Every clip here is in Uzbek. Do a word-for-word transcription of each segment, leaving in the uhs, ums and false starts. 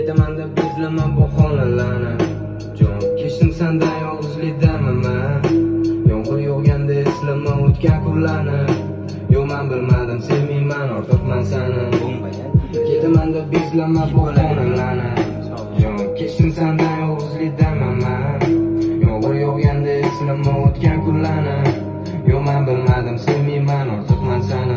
Ketaman deb izlama bu xonalarni. Jon kechdim sendan yolg'izlikdaman man. Yomg'ir yog'ganda eslama o'tgan kunlarni. Yo'q men bilmadim sevmayman ortiqman seni. Ketaman deb izlama bu xonalarni. Jon kechdim sendan yolg'izlikdaman man. Yomg'ir yog'ganda eslama o'tgan kunlarni. Yo'q men bilmadim sevmayman ortiqman seni.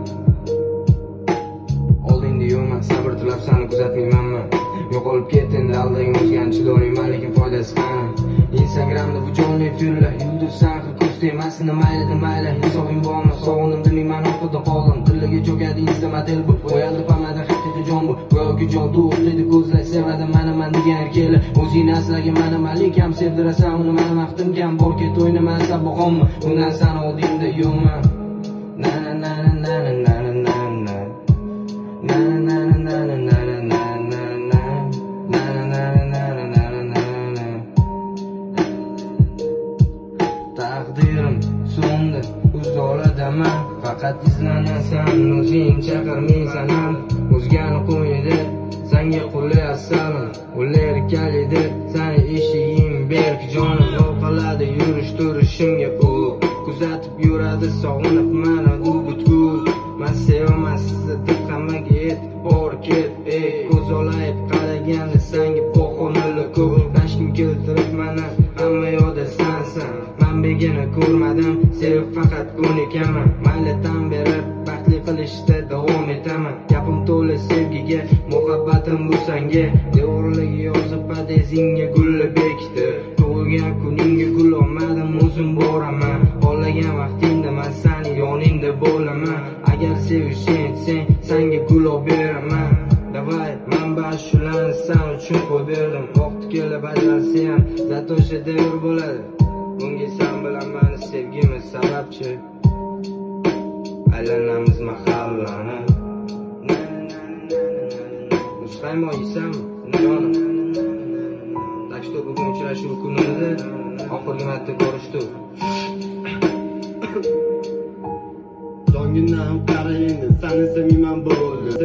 Oldingda yo'qman sabr tilab seni kuzatmaymanmi? Yo'qolib ketding alding o'zgan chidolmayman lekin foydasi qani? Instagramda bu jonli efirlar yulduz sanqi ko'z temasini mayli mayli hisobing bormi? Sog'indim bilmayman orqada qoldim tillaga cho'kadi instamatel bu qo'yadi pamada haqiqiy jon bu go'yoki jon to'g'riydi ko'zlar sevadi mana man degan erkaklar o'zingni aslaga mana malikam sevdirasan uni mana maqtim kam bor ket o'ynaman saboqommi bundan sani oldingda yo'qman na na na na na na na na na na na na na taqdirim so'ndi uzoladaman faqat izlanasan o'zing chaqirmaysan ham o'zgani qo'ydi senga qulay asalim ular kalidi sani eshiging berk jonim yo'qoladi yurish turishimga u kuzatib yuradi sog'inib mana u butkul men sevaman sizni deb hammaga e'tibor ket ey ko'z olayib qaraganda senga pog'onali ko'p tashkim keltirib mana hamma yo'da sensan men begona ko'rmadim sevib faqat ko'nikaman mallatdan beri baxtli qilishda davom etaman gapim to'la sevgiga muhabbatim bu senga devorlarga yozib podezingga gullar bekitdi tug'ilgan kuningga gul olmadim o'zim boraman xohlagan vaqtingda men sani yoningda bo'laman agar sevishing etsang senga gul olib beraman davay manba shularni sen uchun qo'yib berdim vaqti kelib ajralsa ham zato o'sha devr bo'ladi bunga sen bilan mani sevgimiz sababchi aylanamiz mahallani muzqaymoq yeysanmi jonim так что bugun uchrashuv kunimizda oxirgi marta ko'rishdik jongindan qara endi seni sevmayman bo'ldi